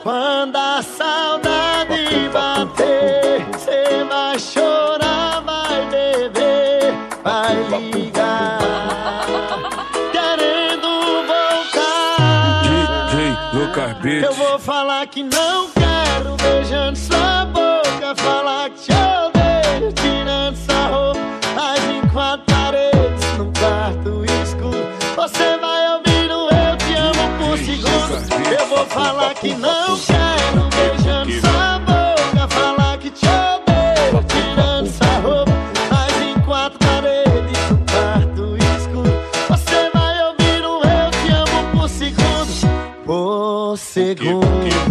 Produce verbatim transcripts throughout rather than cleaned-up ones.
Quando a saudade bater, cê vai chorar, vai beber, vai ligar, querendo voltar. D J Lucas Beats. Eu vou falar que não quero, beijando sua boca, falar que te odeio, tirando sua roupa, mas em quatro paredes, num quarto escuro, você vai ouvir o eu te amo por segundo. Eu vou falar que não quero, beijando sua boca, falar que te odeio, tirando sua roupa, mas em quatro paredes, num quarto escuro, você vai ouvir o eu te amo por segundo. Por segundo.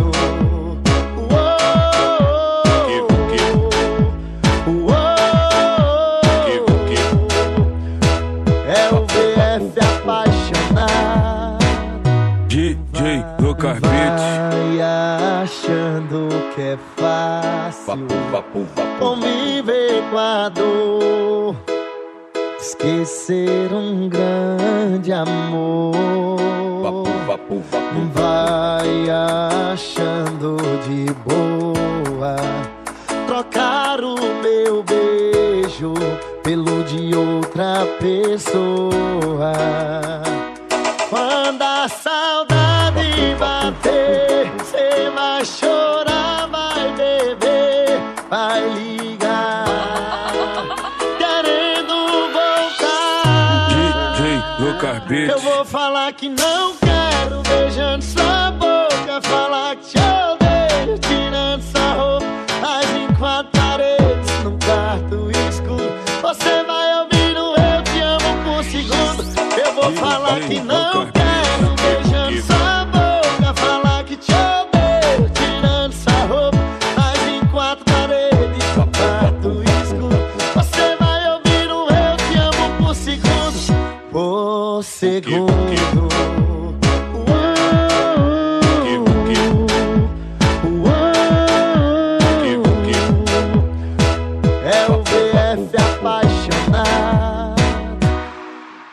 É o V F apaixonado. D J Lucas Beats. Vai achando que é fácil conviver com a dor, esquecer um grande amor. Vai achando de boa trocar o meu beijo pelo de outra pessoa. Quando a saudade bater, cê vai chorar, vai beber, vai ligar, querendo voltar. D J Lucas Beats. Eu vou falar que não quero, beijando sua boca, falar que te odeio, tirando sua roupa, mas em quatro paredes, num quarto escuro, você vai ouvir o eu te amo por segundo. Eu vou falar que não quero, beijando sua boca, falar que te odeio, tirando sua roupa, mas em quatro paredes, num quarto escuro, você vai ouvir o eu te amo por segundo. Por segundo.